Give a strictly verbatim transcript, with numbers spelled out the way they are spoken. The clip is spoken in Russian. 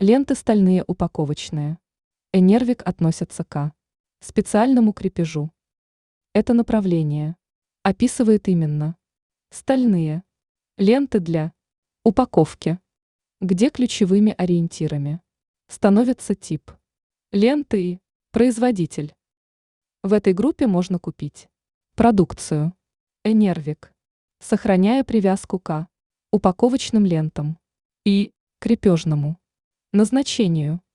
Ленты стальные упаковочные. Энервик относится к специальному крепежу. Это направление описывает именно стальные ленты для упаковки, где ключевыми ориентирами становится тип ленты и производитель. В этой группе можно купить продукцию Энервик, сохраняя привязку к упаковочным лентам и крепежному назначению.